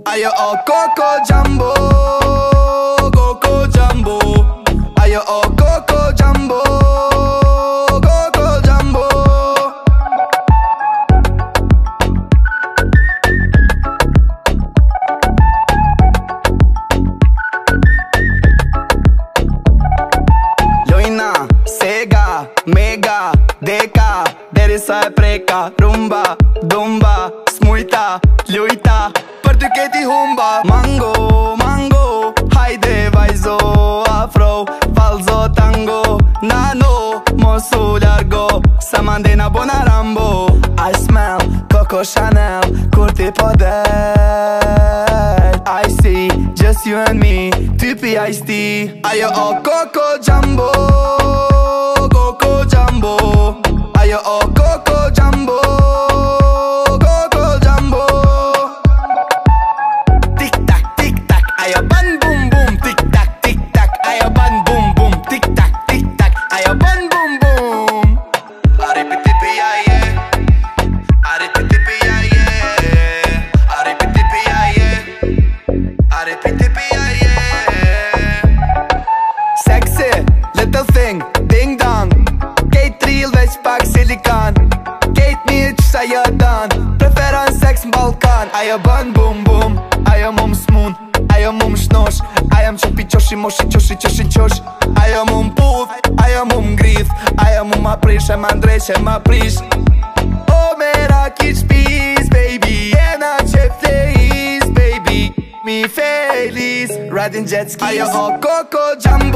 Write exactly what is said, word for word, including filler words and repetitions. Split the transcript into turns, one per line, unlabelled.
Ayo o Coco Jumbo, Coco Jumbo. Ayo o Coco Jumbo, Coco Jumbo. Loina, Sega, Mega, Deka, derisa e preka, rumba, dumba, smujta, lujta, për ty keti humba. Mango, mango, hajde vajzo, afro, falzo, tango, nano, mosu largo, sa mandena bona Rambo. I smell Coco Chanel, kur ti po del. I see, just you and me, typi iced tea. Ayo o Coco Jumbo, Coco Jumbo. Ayo o Coco Jumbo, Coco Jumbo. Tic tac, tic tac, ayo ban boom boom. Tic tac, tic tac, ayo ban boom boom. Tic tac, tic tac, ayo ban boom boom. Aripitipi ya ye, aripitipi ya ye, aripitipi ya ye, aripitipi ya ye. Sexy, little thing, ding dong. Kate real veç pak silikan. Kate mi qësa jëtan, preferon sex m'Balkan. Ajo bën bum bum, ajo mu m'smun, ajo mu m'shnosh, ajo m'qopi qoshi moshi qoshi qoshi qosh. Ajo mu m'puth, ajo mu m'ngrith, ajo mu ma prish e ma ndreq e ma prish. O mera ki qpis, baby, jena qe fleis, baby. Mi feliz, riding jet skis. Ajo o Coco Jumbo,